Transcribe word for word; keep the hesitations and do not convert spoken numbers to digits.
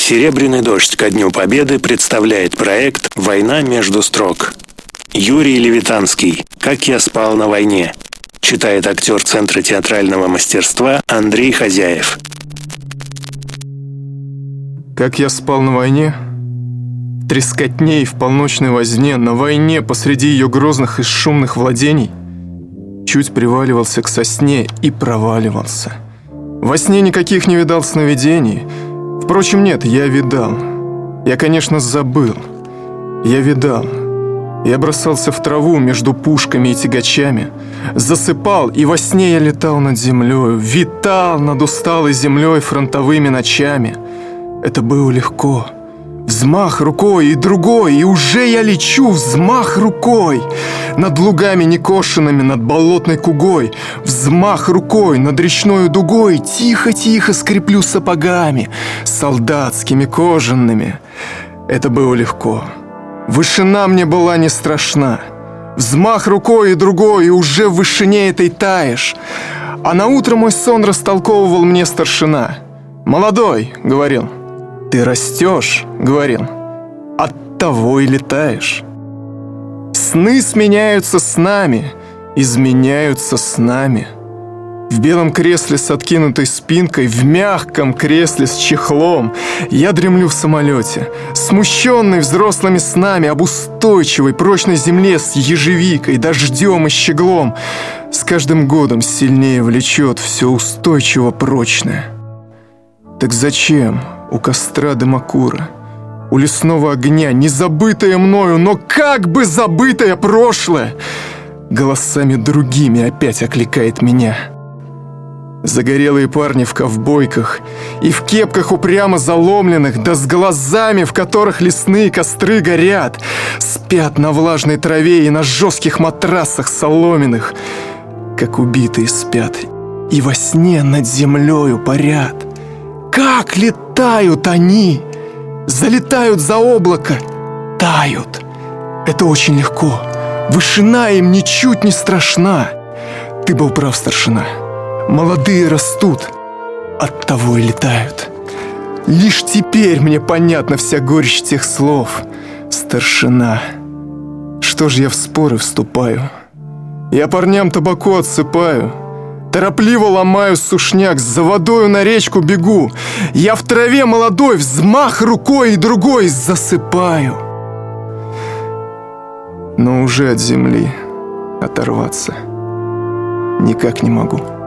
«Серебряный дождь» ко Дню Победы представляет проект «Война между строк». Юрий Левитанский «Как я спал на войне». Читает актер Центра театрального мастерства Андрей Хозяев. Как я спал на войне, в трескотне и в полночной возне, на войне посреди ее грозных и шумных владений, чуть приваливался к сосне и проваливался. Во сне никаких не видал сновидений. Впрочем, нет, я видал. Я, конечно, забыл. Я видал. Я бросался в траву между пушками и тягачами, засыпал, и во сне я летал над землею, витал над усталой землей фронтовыми ночами. Это было легко. Взмах рукой и другой, и уже я лечу, взмах рукой. Над лугами некошенными, над болотной кугой, взмах рукой над речной дугой, тихо-тихо скреплю сапогами, солдатскими кожаными. Это было легко. Вышина мне была не страшна. Взмах рукой и другой, и уже в вышине этой таешь. А наутро мой сон растолковывал мне старшина. «Молодой», — говорил, — «ты растешь», — говорил, — «оттого и летаешь». Сны сменяются снами, изменяются с нами. В белом кресле с откинутой спинкой, в мягком кресле с чехлом я дремлю в самолете, смущенный взрослыми снами об устойчивой прочной земле с ежевикой, дождем и щеглом. С каждым годом сильнее влечет все устойчиво прочное. Так зачем у костра дымокура, у лесного огня незабытое мною, но как бы забытое прошлое голосами другими опять окликает меня? Загорелые парни в ковбойках и в кепках упрямо заломленных, да с глазами, в которых лесные костры горят, спят на влажной траве и на жестких матрасах соломенных, как убитые спят, и во сне над землею парят. Как летают они! Залетают за облако, тают. Это очень легко. Вышина им ничуть не страшна. Ты был прав, старшина. Молодые растут, оттого и летают. Лишь теперь мне понятна вся горечь тех слов. Старшина, что ж я в споры вступаю? Я парням табаку отсыпаю, торопливо ломаю сушняк, за водою на речку бегу. Я в траве молодой, взмах рукой и другой засыпаю. Но уже от земли оторваться никак не могу.